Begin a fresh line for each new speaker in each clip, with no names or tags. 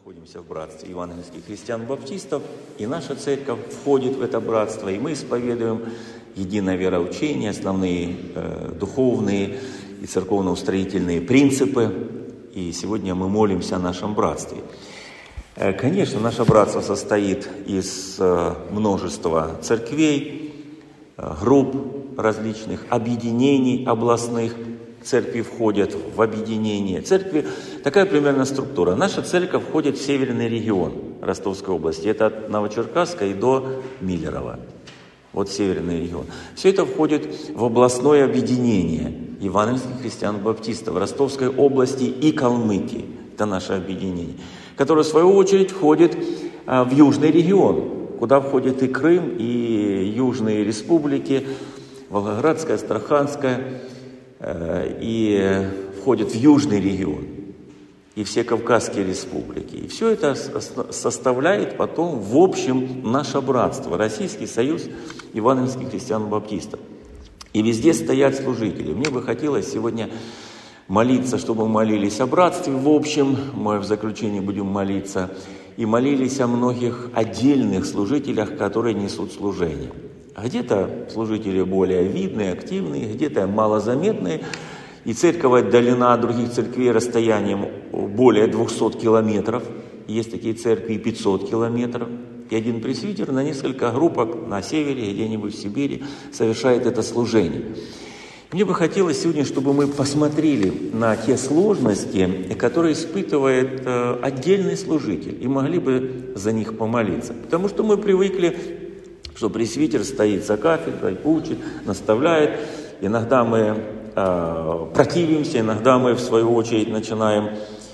находимся в братстве евангельских христиан-баптистов, и наша церковь входит в это братство, и мы исповедуем единое вероучение, основные духовные и церковно-устроительные принципы, и сегодня мы молимся о нашем братстве. Конечно, наше братство состоит из множества церквей, групп различных, объединений областных. Церкви входят в объединение. Церкви такая примерно структура. Наша церковь входит в северный регион Ростовской области. Это от Новочеркасска и до Миллерово. Вот северный регион. Все это входит в областное объединение евангельских христиан-баптистов Ростовской области и Калмыкии. Это наше объединение. Которое, в свою очередь, входит в южный регион, куда входит и Крым, и южные республики, Волгоградская, Астраханская, и входит в южный регион, и все Кавказские республики. И все это составляет потом в общем наше братство, Российский союз евангельских христиан-баптистов. И везде стоят служители. Мне бы хотелось сегодня молиться, чтобы мы молились о братстве в общем, мы в заключении будем молиться, и молились о многих отдельных служителях, которые несут служение. Где-то служители более видные, активные, где-то малозаметные, и церковь отдалена от других церквей расстоянием более 200 километров, есть такие церкви и 500 километров, и один пресвитер на несколько группок на севере, где-нибудь в Сибири совершает это служение. Мне бы хотелось сегодня, чтобы мы посмотрели на те сложности, которые испытывает отдельный служитель, и могли бы за них помолиться. Потому что мы привыкли, что пресвитер стоит за кафедрой, учит, наставляет. Иногда мы противимся, иногда мы, в свою очередь, начинаем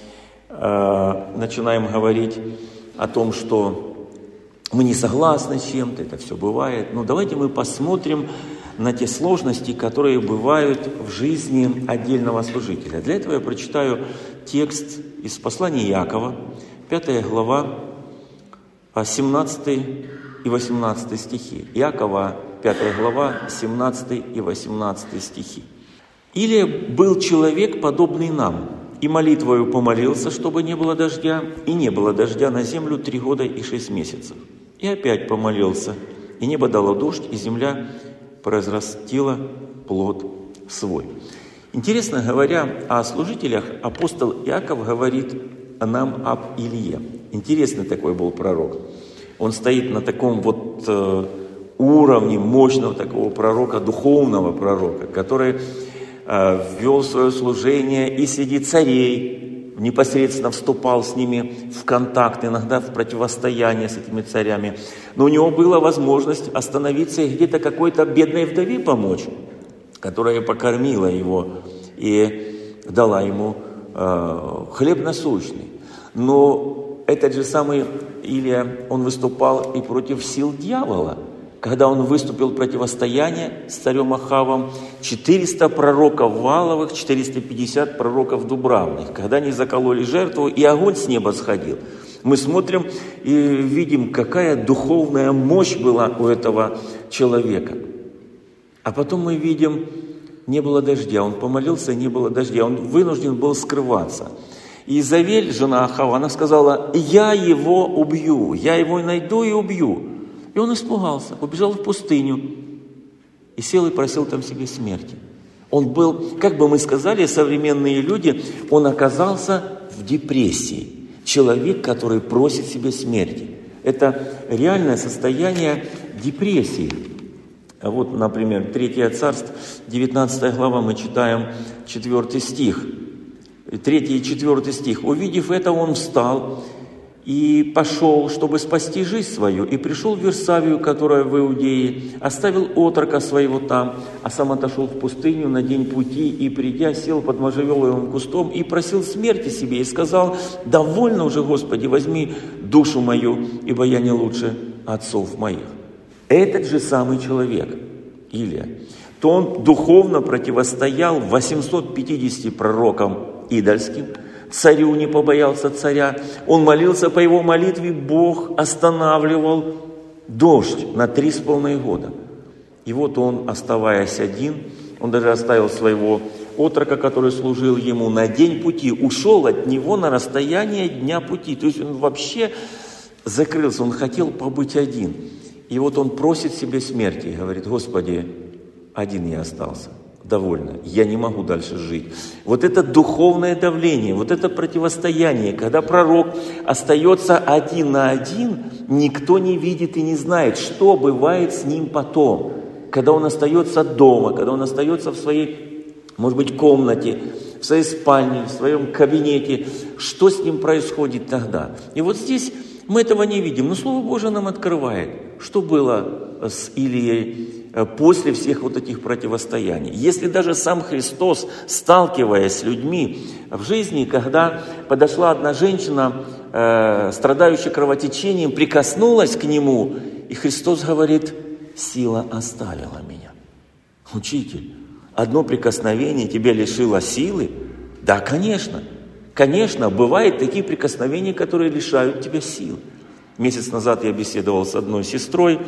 говорить о том, что мы не согласны с чем-то, это все бывает. Но давайте мы посмотрим на те сложности, которые бывают в жизни отдельного служителя. Для этого я прочитаю текст из послания Иакова, 5 глава, 17 и 18 стихи. Иакова, 5 глава, 17 и 18 стихи. «Или был человек, подобный нам, и молитвою помолился, чтобы не было дождя, и не было дождя на землю 3 года и 6 месяцев. И опять помолился, и небо дало дождь, и земля произрастила плод свой». Интересно говоря о служителях, апостол Иаков говорит нам об Илье. Интересный такой был пророк. Он стоит на таком вот уровне мощного такого пророка, духовного пророка, который ввел свое служение и среди царей, непосредственно вступал с ними в контакт, иногда в противостояние с этими царями. Но у него была возможность остановиться и где-то какой-то бедной вдове помочь, которая покормила его и дала ему хлеб насущный. Но этот же самый Илия, он выступал и против сил дьявола. Когда он выступил в противостояние с царем Ахавом, 400 пророков Вааловых, 450 пророков Дубравных. Когда они закололи жертву, и огонь с неба сходил. Мы смотрим и видим, какая духовная мощь была у этого человека. А потом мы видим, не было дождя. Он помолился, не было дождя. Он вынужден был скрываться. И Изавель, жена Ахава, она сказала: «Я его убью, я его найду и убью». И он испугался, убежал в пустыню и сел и просил там себе смерти. Он был, как бы мы сказали, современные люди, он оказался в депрессии. Человек, который просит себе смерти. Это реальное состояние депрессии. Вот, например, 3 Царств, 19 глава, мы читаем 4 стих. 3 и 4 стих. «Увидев это, он встал и пошел, чтобы спасти жизнь свою, и пришел в Версавию, которая в Иудее, оставил отрока своего там, а сам отошел в пустыню на день пути, и, придя, сел под можжевеловым кустом и просил смерти себе, и сказал: довольно уже, Господи, возьми душу мою, ибо я не лучше отцов моих». Этот же самый человек, Илия, то он духовно противостоял 850 пророкам идольским, царю не побоялся царя. Он молился по его молитве, Бог останавливал дождь на 3,5 года. И вот он, оставаясь один, он даже оставил своего отрока, который служил ему, на день пути, ушел от него на расстояние дня пути. То есть он вообще закрылся, он хотел побыть один. И вот он просит себе смерти и говорит: Господи, один я остался, довольно, я не могу дальше жить. Вот это духовное давление, вот это противостояние, когда пророк остается один на один, никто не видит и не знает, что бывает с ним потом. Когда он остается дома, когда он остается в своей, может быть, комнате, в своей спальне, в своем кабинете, что с ним происходит тогда? И вот здесь мы этого не видим, но Слово Божие нам открывает, что было с Илией после всех вот этих противостояний. Если даже сам Христос, сталкиваясь с людьми в жизни, когда подошла одна женщина, страдающая кровотечением, прикоснулась к Нему, и Христос говорит: сила оставила меня. Учитель, одно прикосновение тебя лишило силы? Да, конечно. Конечно, бывают такие прикосновения, которые лишают тебя сил. Месяц назад я беседовал с одной сестрой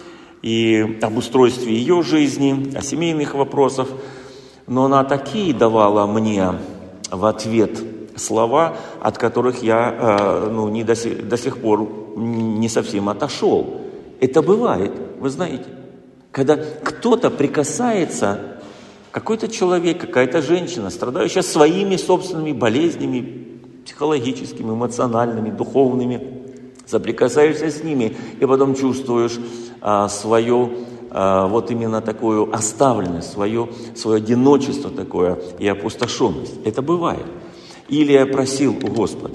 и об устройстве ее жизни, о семейных вопросах. Но она такие давала мне в ответ слова, от которых я до сих пор не совсем отошел. Это бывает, вы знаете, когда кто-то прикасается, какой-то человек, какая-то женщина, страдающая своими собственными болезнями, психологическими, эмоциональными, духовными, соприкасаешься с ними, и потом чувствуешь свою вот именно такую оставленность, свое одиночество такое и опустошенность. Это бывает. Илия просил у Господа.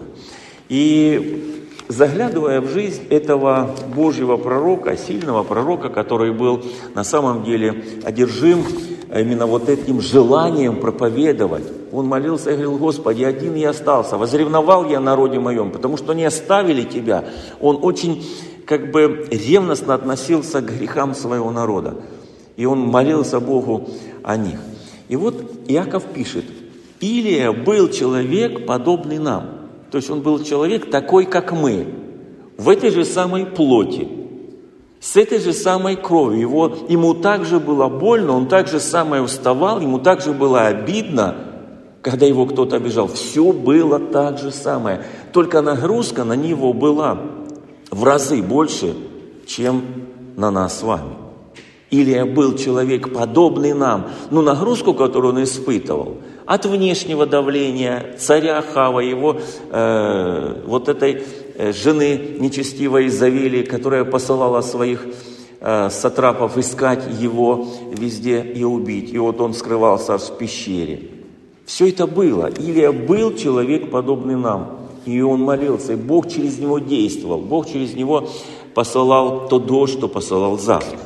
И заглядывая в жизнь этого Божьего пророка, сильного пророка, который был на самом деле одержим именно вот этим желанием проповедовать, он молился и говорил: Господи, один я остался, возревновал я о народе моем, потому что не оставили тебя. Он очень ревностно относился к грехам своего народа. И он молился Богу о них. И вот Иаков пишет: Илия был человек, подобный нам. То есть он был человек такой, как мы, в этой же самой плоти, с этой же самой кровью. Ему также было больно, он так же самое уставал, ему также было обидно, когда его кто-то обижал. Все было так же самое. Только нагрузка на него была в разы больше, чем на нас с вами. Илия был человек, подобный нам. Но нагрузку, которую он испытывал, от внешнего давления царя Ахава, его вот этой жены нечестивой Изавели, которая посылала своих сатрапов искать его везде и убить. И вот он скрывался в пещере. Все это было. Илия был человек, подобный нам. И он молился, и Бог через него действовал. Бог через него посылал то дождь, то посылал засуху.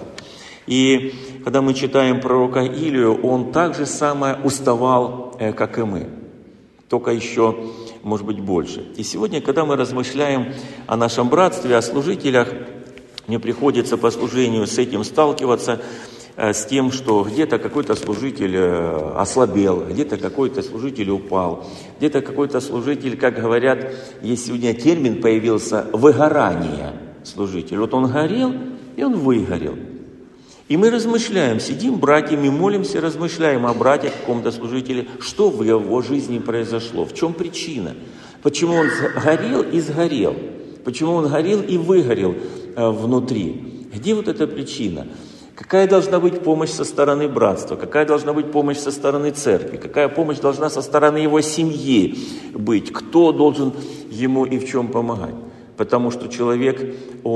И когда мы читаем пророка Илию, он так же самое уставал, как и мы. Только еще, может быть, больше. И сегодня, когда мы размышляем о нашем братстве, о служителях, мне приходится по служению с этим сталкиваться, с тем, что где-то какой-то служитель ослабел, где-то какой-то служитель упал, где-то какой-то служитель, как говорят, есть сегодня термин появился, выгорание служитель. Вот он горел, и он выгорел. И мы размышляем, сидим братьями, молимся, размышляем о брате, каком-то служителе, что в его жизни произошло, в чем причина, почему он горел и сгорел, почему он горел и выгорел внутри. Где вот эта причина? Какая должна быть помощь со стороны братства? Какая должна быть помощь со стороны церкви? Какая помощь должна со стороны его семьи быть? Кто должен ему и в чем помогать? Потому что человек,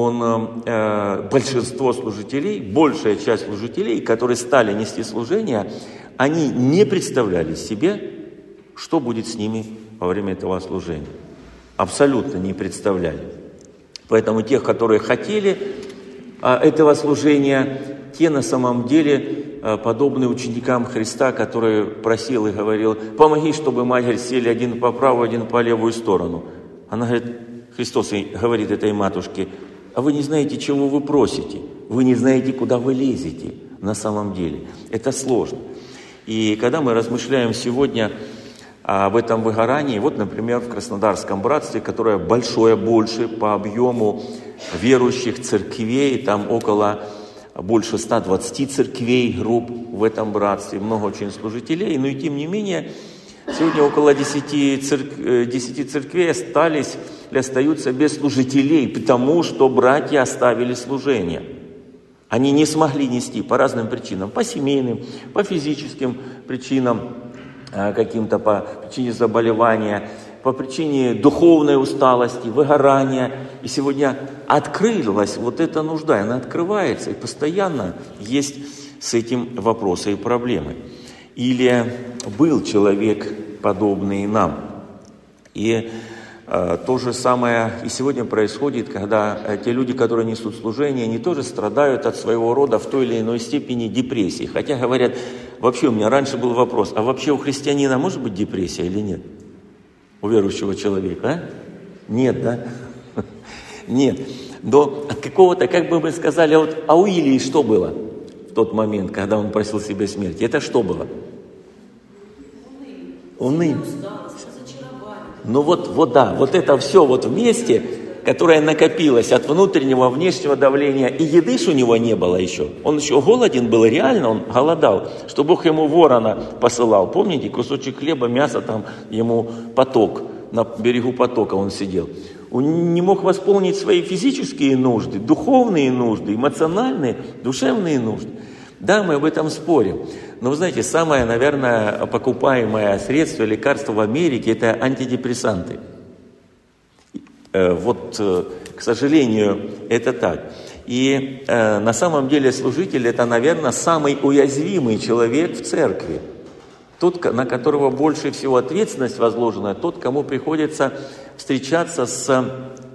большинство служителей, большая часть служителей, которые стали нести служение, они не представляли себе, что будет с ними во время этого служения. Абсолютно не представляли. Поэтому тех, которые хотели этого служения, те на самом деле подобны ученикам Христа, который просил и говорил: помоги, чтобы Матерь сели один по правую, один по левую сторону. Она говорит, Христос говорит этой матушке: а вы не знаете, чего вы просите, вы не знаете, куда вы лезете на самом деле. Это сложно. И когда мы размышляем сегодня об этом выгорании, вот, например, в Краснодарском братстве, которое больше по объему верующих церквей, там около больше 120 церквей, групп в этом братстве, много очень служителей, но и тем не менее, сегодня около 10 церквей остались или остаются без служителей, потому что братья оставили служение. Они не смогли нести по разным причинам, по семейным, по физическим причинам, каким-то по причине заболевания, по причине духовной усталости, выгорания. И сегодня открылась вот эта нужда, она открывается, и постоянно есть с этим вопросы и проблемы. Или был человек, подобный нам. И то же самое и сегодня происходит, когда те люди, которые несут служение, они тоже страдают от своего рода в той или иной степени депрессии. Хотя говорят, вообще у меня раньше был вопрос, а вообще у христианина может быть депрессия или нет? У верующего человека, а? Нет, да? Нет. Но от какого-то, как бы мы сказали, а у Илии что было в тот момент, когда он просил себе смерти? Это что было? Уныние. Ну вот это все вот вместе, которое накопилось от внутреннего, внешнего давления, и еды ж у него не было еще. Он еще голоден был, реально он голодал, что Бог ему ворона посылал. Помните, кусочек хлеба, мяса, там ему поток, на берегу потока он сидел. Он не мог восполнить свои физические нужды, духовные нужды, эмоциональные, душевные нужды. Да, мы об этом спорим. Но вы знаете, самое, наверное, покупаемое средство, лекарство в Америке – это антидепрессанты. К сожалению, это так. И на самом деле служитель – это, наверное, самый уязвимый человек в церкви. Тот, на которого больше всего ответственность возложена, тот, кому приходится встречаться с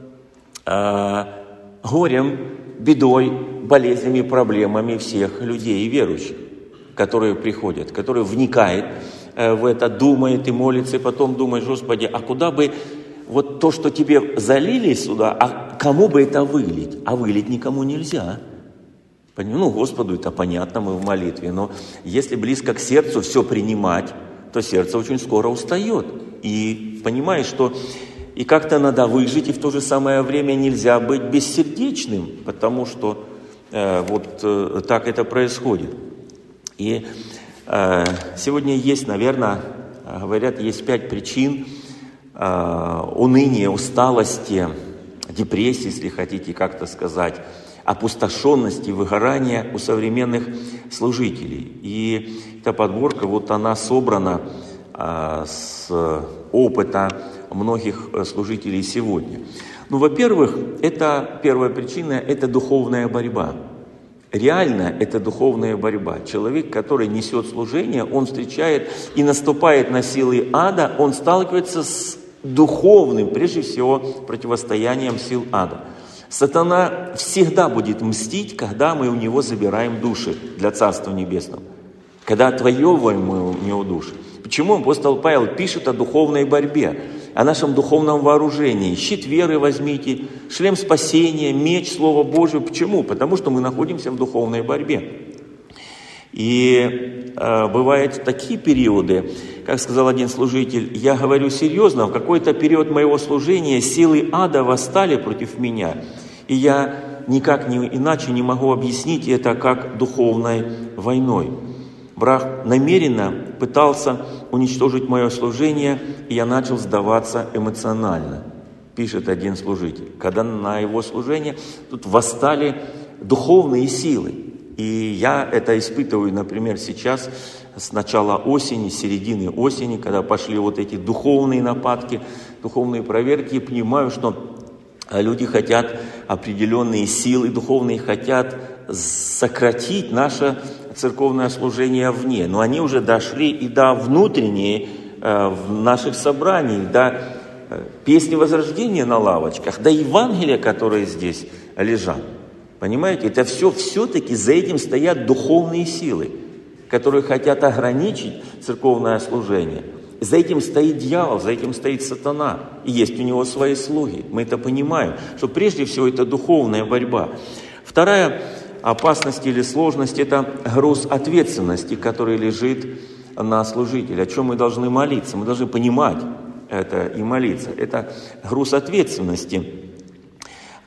горем, бедой, болезнями, проблемами всех людей и верующих, которые приходят, которые вникают в это, думает и молится, и потом думает, Господи, а куда бы вот то, что тебе залили сюда, а кому бы это вылить? А вылить никому нельзя. Ну, Господу это понятно, мы в молитве, но если близко к сердцу все принимать, то сердце очень скоро устает. И понимаешь, что и как-то надо выжить, и в то же самое время нельзя быть бессердечным, потому что так это происходит. И сегодня есть, наверное, говорят, есть 5 причин уныния, усталости, депрессии, если хотите как-то сказать, опустошенности, выгорания у современных служителей. И эта подборка, она собрана с опыта многих служителей сегодня. Ну, во-первых, первая причина – это духовная борьба. Реально это духовная борьба. Человек, который несет служение, он встречает и наступает на силы ада, он сталкивается с духовным, прежде всего, противостоянием сил ада. Сатана всегда будет мстить, когда мы у него забираем души для Царства Небесного. Когда отвоевываем мы у него души. Почему апостол Павел пишет о духовной борьбе, о нашем духовном вооружении? Щит веры возьмите, шлем спасения, меч, Слово Божие. Почему? Потому что мы находимся в духовной борьбе. И бывают такие периоды, как сказал один служитель, я говорю серьезно, в какой-то период моего служения силы ада восстали против меня, и я никак иначе не могу объяснить это как духовной войной. Враг намеренно пытался уничтожить мое служение, и я начал сдаваться эмоционально, пишет один служитель. Когда на его служение тут восстали духовные силы. И я это испытываю, например, сейчас, с начала осени, с середины осени, когда пошли эти духовные нападки, духовные проверки, и понимаю, что люди хотят определенные силы духовные, хотят сократить наше церковное служение вне. Но они уже дошли и до внутренней в наших собраниях, до песни возрождения на лавочках, до Евангелия, которые здесь лежат. Понимаете, это все-таки за этим стоят духовные силы, которые хотят ограничить церковное служение. За этим стоит дьявол, за этим стоит сатана. И есть у него свои слуги. Мы это понимаем, что прежде всего это духовная борьба. Вторая опасность или сложность – это груз ответственности, который лежит на служителе. О чем мы должны молиться? Мы должны понимать это и молиться. Это груз ответственности,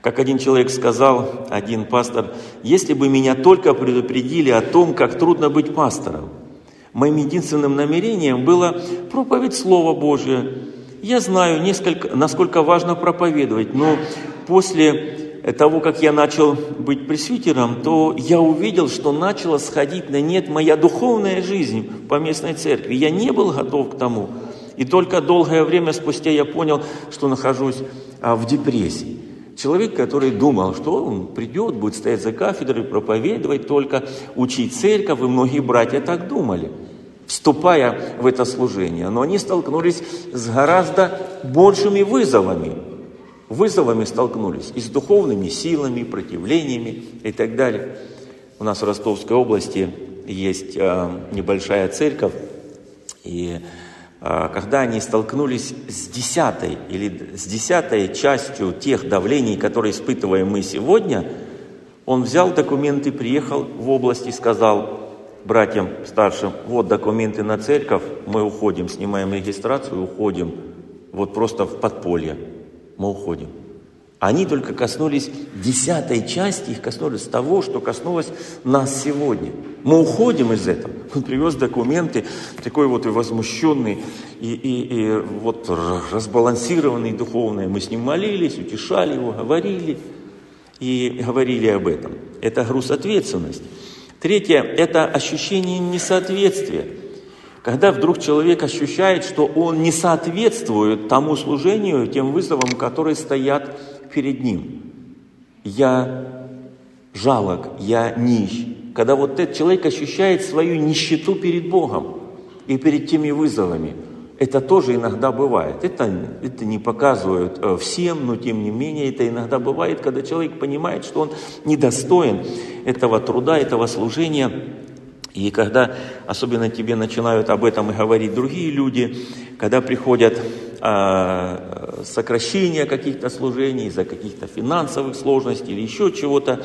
Как один человек сказал, один пастор: если бы меня только предупредили о том, как трудно быть пастором. Моим единственным намерением было проповедь Слова Божия. Я знаю, насколько важно проповедовать, но после того, как я начал быть пресвитером, то я увидел, что начала сходить на нет моя духовная жизнь по местной церкви. Я не был готов к тому. И только долгое время спустя я понял, что нахожусь в депрессии. Человек, который думал, что он придет, будет стоять за кафедрой, проповедовать, только учить церковь, и многие братья так думали, вступая в это служение. Но они столкнулись с гораздо большими вызовами. Вызовами столкнулись и с духовными силами, противлениями и так далее. У нас в Ростовской области есть небольшая церковь, и когда они столкнулись с 10 частью тех давлений, которые испытываем мы сегодня, он взял документы, приехал в область и сказал братьям старшим: вот документы на церковь, мы уходим, снимаем регистрацию, уходим, вот просто в подполье, мы уходим. Они только коснулись 10 части, их коснулись того, что коснулось нас сегодня. Мы уходим из этого. Он привез документы, такой вот и возмущенный, и вот разбалансированный духовный. Мы с ним молились, утешали его, говорили об этом. Это груз ответственности. Третье – это ощущение несоответствия. Когда вдруг человек ощущает, что он не соответствует тому служению, тем вызовам, которые стоят перед ним. Я жалок, я нищ. Когда вот этот человек ощущает свою нищету перед Богом и перед теми вызовами, это тоже иногда бывает. Это не показывают всем, но тем не менее это иногда бывает, когда человек понимает, что он недостоин этого труда, этого служения. И когда особенно тебе начинают об этом и говорить другие люди, когда приходят сокращения каких-то служений из-за каких-то финансовых сложностей или еще чего-то,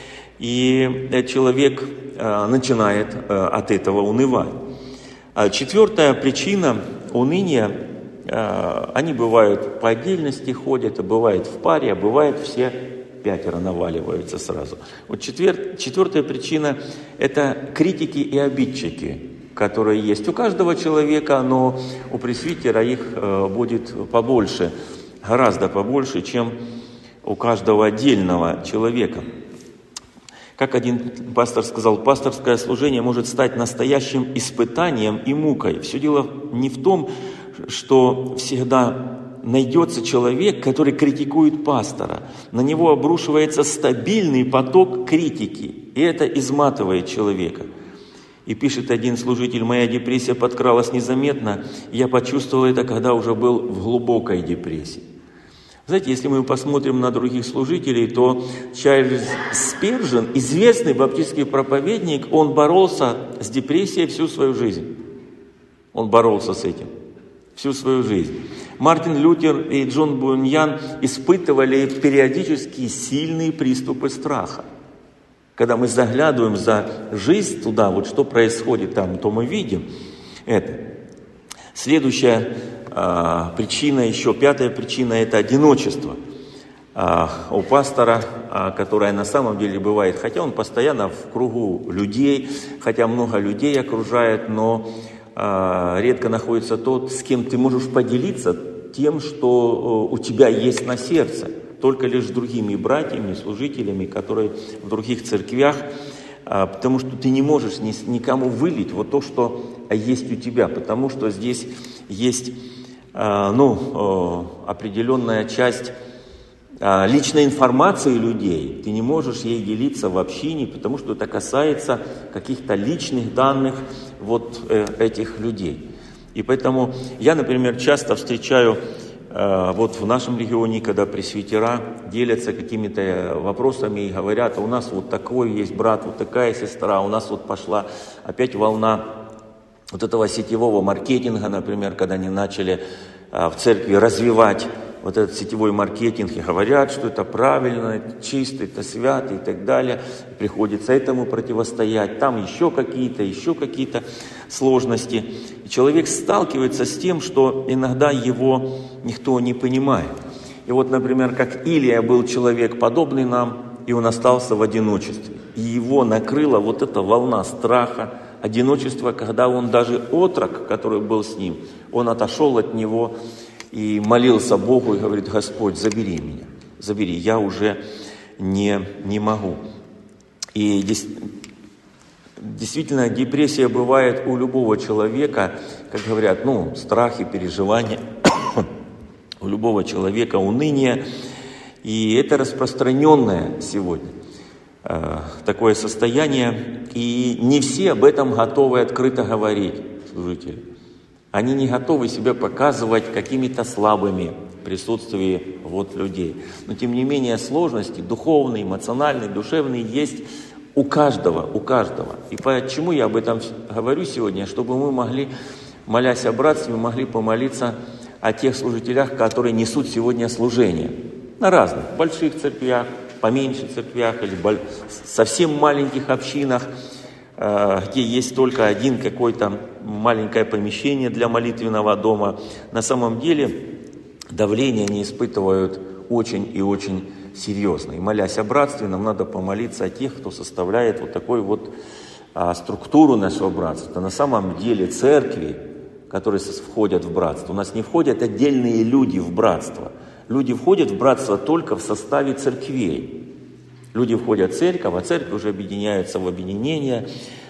и человек начинает от этого унывать. Четвертая причина уныния, они бывают по отдельности ходят, а бывает в паре, а бывает все 5 наваливаются сразу. Вот четвертая причина – это критики и обидчики, которые есть у каждого человека, но у пресвитера их будет побольше, гораздо побольше, чем у каждого отдельного человека. Как один пастор сказал, пасторское служение может стать настоящим испытанием и мукой. Все дело не в том, что всегда найдется человек, который критикует пастора. На него обрушивается стабильный поток критики, и это изматывает человека. И пишет один служитель: моя депрессия подкралась незаметно, я почувствовал это, когда уже был в глубокой депрессии. Знаете, если мы посмотрим на других служителей, то Чарльз Спержен, известный баптистский проповедник, он боролся с депрессией всю свою жизнь. Он боролся с этим всю свою жизнь. Мартин Лютер и Джон Буньян испытывали периодически сильные приступы страха. Когда мы заглядываем за жизнь туда, вот что происходит там, то мы видим это. Следующая причина, еще 5-я причина – это одиночество. У пастора, которое на самом деле бывает, хотя он постоянно в кругу людей, хотя много людей окружает, но редко находится тот, с кем ты можешь поделиться тем, что у тебя есть на сердце, только лишь с другими братьями, служителями, которые в других церквях, потому что ты не можешь никому вылить вот то, что есть у тебя, потому что здесь есть определенная часть личной информации людей. Ты не можешь ей делиться в общине, потому что это касается каких-то личных данных вот этих людей. И поэтому я, например, часто встречаю вот в нашем регионе, когда пресвитера делятся какими-то вопросами и говорят: у нас вот такой есть брат, вот такая сестра, у нас вот пошла опять волна вот этого сетевого маркетинга, например, когда они начали в церкви развивать вот этот сетевой маркетинг и говорят, что это правильно, это чисто, это свято и так далее. Приходится этому противостоять. Там еще какие-то сложности. И человек сталкивается с тем, что иногда его никто не понимает. И И вот, например, как Илия был человек, подобный нам, и он остался в одиночестве. И его накрыла вот эта волна страха, одиночества, когда он даже отрок, который был с ним, он отошел от него и молился Богу и говорит: Господь, забери меня, забери, я уже не могу. И действительно, депрессия бывает у любого человека, как говорят, страхи, переживания, у любого человека уныние. И это распространенное сегодня такое состояние. И не все об этом готовы открыто говорить, служители. Они не готовы себя показывать какими-то слабыми в присутствии людей. Но тем не менее сложности духовные, эмоциональные, душевные есть у каждого. И почему я об этом говорю сегодня? Чтобы мы могли, молясь о братстве, могли помолиться о тех служителях, которые несут сегодня служение. На разных, больших церквях, поменьше церквях или совсем маленьких общинах, где есть только один какое-то маленькое помещение для молитвенного дома. На самом деле давление они испытывают очень и очень серьезно. И молясь о братстве, нам надо помолиться о тех, кто составляет вот такую структуру нашего братства. Это на самом деле церкви, которые входят в братство. У нас не входят отдельные люди в братство. Люди входят в братство только в составе церквей. Люди входят в церковь, а церковь уже объединяются в объединения,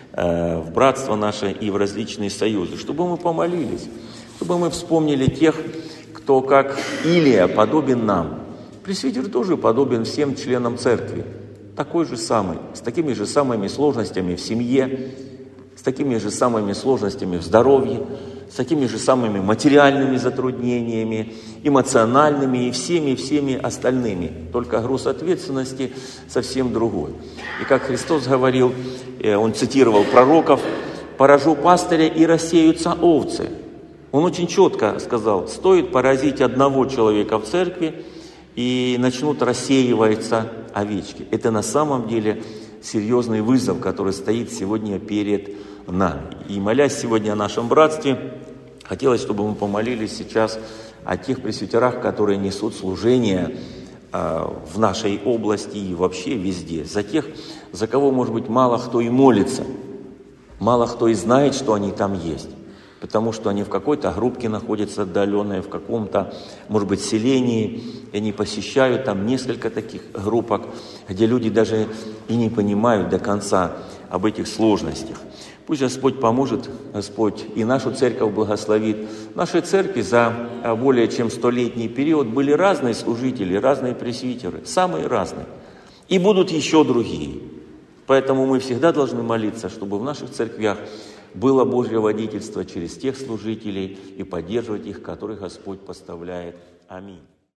в братство наше и в различные союзы. Чтобы мы помолились, чтобы мы вспомнили тех, кто, как Илия, подобен нам. Пресвитер тоже подобен всем членам церкви. Такой же самый, с такими же самыми сложностями в семье, с такими же самыми сложностями в здоровье, с такими же самыми материальными затруднениями, эмоциональными и всеми остальными. Только груз ответственности совсем другой. И как Христос говорил, он цитировал пророков: «Поражу пастыря, и рассеются овцы». Он очень четко сказал: стоит поразить одного человека в церкви, и начнут рассеиваться овечки. Это на самом деле серьезный вызов, который стоит сегодня перед нами. И молясь сегодня о нашем братстве, хотелось, чтобы мы помолились сейчас о тех пресвитерах, которые несут служение в нашей области и вообще везде. За тех, за кого, может быть, мало кто и молится, мало кто и знает, что они там есть. Потому что они в какой-то группке находятся отдаленной, в каком-то, может быть, селении, и они посещают там несколько таких группок, где люди даже и не понимают до конца об этих сложностях. Пусть Господь поможет, Господь и нашу церковь благословит. В нашей церкви за более чем 100-летний период были разные служители, разные пресвитеры, самые разные. И будут еще другие. Поэтому мы всегда должны молиться, чтобы в наших церквях было Божье водительство через тех служителей и поддерживать их, которых Господь поставляет. Аминь.